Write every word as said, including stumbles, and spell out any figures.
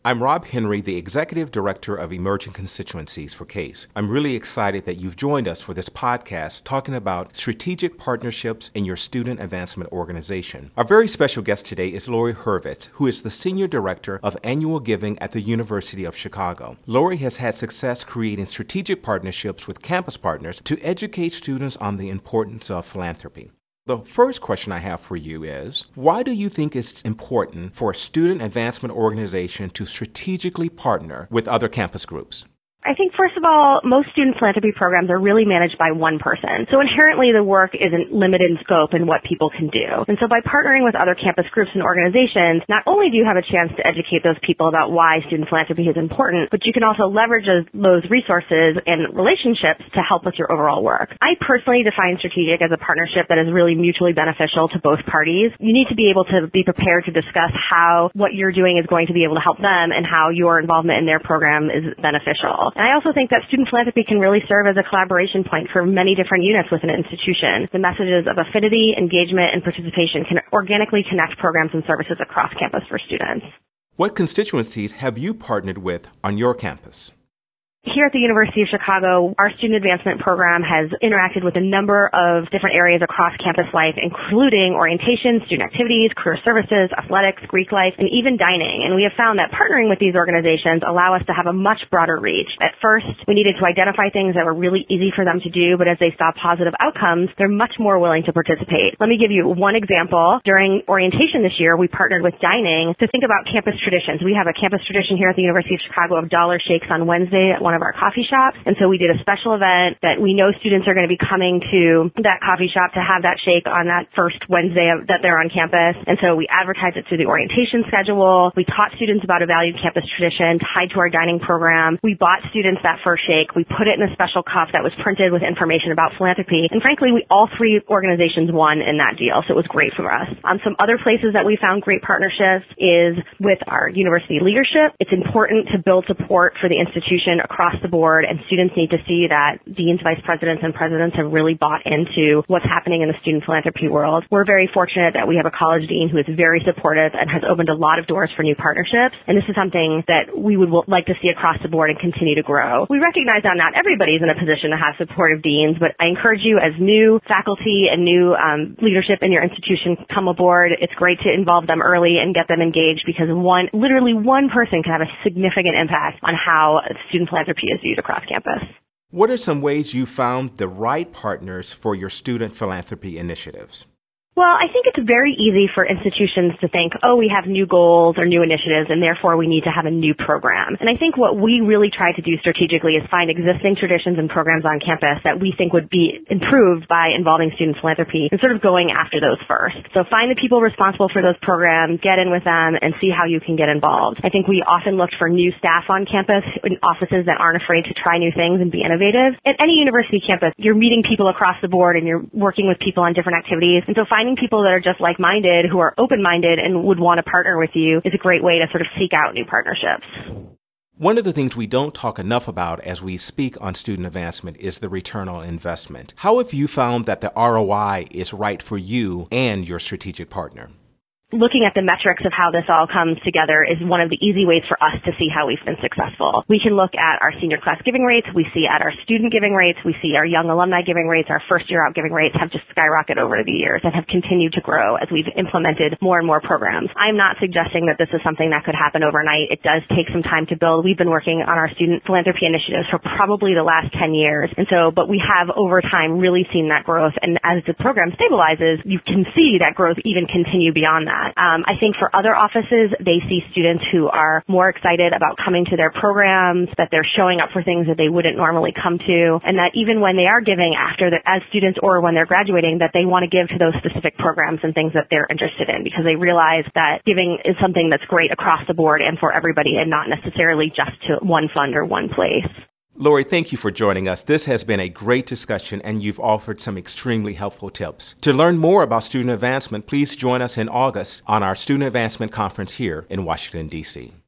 I'm Rob Henry, the Executive Director of Emerging Constituencies for CASE. I'm really excited that you've joined us for this podcast talking about strategic partnerships in your student advancement organization. Our very special guest today is Lori Hurvitz, who is the Senior Director of Annual Giving at the University of Chicago. Lori has had success creating strategic partnerships with campus partners to educate students on the importance of philanthropy. The first question I have for you is, why do you think it's important for a student advancement organization to strategically partner with other campus groups? I think, first of all, most student philanthropy programs are really managed by one person. So inherently, the work isn't limited in scope in what people can do. And so by partnering with other campus groups and organizations, not only do you have a chance to educate those people about why student philanthropy is important, but you can also leverage those resources and relationships to help with your overall work. I personally define strategic as a partnership that is really mutually beneficial to both parties. You need to be able to be prepared to discuss how what you're doing is going to be able to help them and how your involvement in their program is beneficial. And I also think that student philanthropy can really serve as a collaboration point for many different units within an institution. The messages of affinity, engagement, and participation can organically connect programs and services across campus for students. What constituencies have you partnered with on your campus? Here at the University of Chicago, our student advancement program has interacted with a number of different areas across campus life, including orientation, student activities, career services, athletics, Greek life, and even dining. And we have found that partnering with these organizations allow us to have a much broader reach. At first, we needed to identify things that were really easy for them to do, but as they saw positive outcomes, they're much more willing to participate. Let me give you one example. During orientation this year, we partnered with dining to think about campus traditions. We have a campus tradition here at the University of Chicago of dollar shakes on Wednesday at one of our coffee shops. And so we did a special event that we know students are going to be coming to that coffee shop to have that shake on that first Wednesday of, that they're on campus. And so we advertised it through the orientation schedule. We taught students about a valued campus tradition tied to our dining program. We bought students that first shake. We put it in a special cup that was printed with information about philanthropy. And frankly, we all three organizations won in that deal. So it was great for us. Um, some other places that we found great partnerships is with our university leadership. It's important to build support for the institution across the board, and students need to see that deans, vice presidents, and presidents have really bought into what's happening in the student philanthropy world. We're very fortunate that we have a college dean who is very supportive and has opened a lot of doors for new partnerships, and this is something that we would like to see across the board and continue to grow. We recognize that not everybody's in a position to have supportive deans, but I encourage you as new faculty and new um, leadership in your institution come aboard. It's great to involve them early and get them engaged because one, literally one person can have a significant impact on how student philanthropy is viewed across campus. What are some ways you found the right partners for your student philanthropy initiatives? Well, I think it's very easy for institutions to think, oh, we have new goals or new initiatives, and therefore we need to have a new program. And I think what we really try to do strategically is find existing traditions and programs on campus that we think would be improved by involving student philanthropy and sort of going after those first. So find the people responsible for those programs, get in with them, and see how you can get involved. I think we often looked for new staff on campus in offices that aren't afraid to try new things and be innovative. At any university campus, you're meeting people across the board and you're working with people on different activities. And so finding people that are just like-minded, who are open-minded and would want to partner with you is a great way to sort of seek out new partnerships. One of the things we don't talk enough about as we speak on student advancement is the return on investment. How have you found that the R O I is right for you and your strategic partner? Looking at the metrics of how this all comes together is one of the easy ways for us to see how we've been successful. We can look at our senior class giving rates, we see at our student giving rates, we see our young alumni giving rates, our first year out giving rates have just skyrocketed over the years and have continued to grow as we've implemented more and more programs. I'm not suggesting that this is something that could happen overnight. It does take some time to build. We've been working on our student philanthropy initiatives for probably the last ten years. And so, but we have over time really seen that growth. And as the program stabilizes, you can see that growth even continue beyond that. Um, I think for other offices, they see students who are more excited about coming to their programs, that they're showing up for things that they wouldn't normally come to, and that even when they are giving after the, as students or when they're graduating, that they want to give to those specific programs and things that they're interested in because they realize that giving is something that's great across the board and for everybody and not necessarily just to one fund or one place. Lori, thank you for joining us. This has been a great discussion, and you've offered some extremely helpful tips. To learn more about student advancement, please join us in August on our Student Advancement Conference here in Washington, D C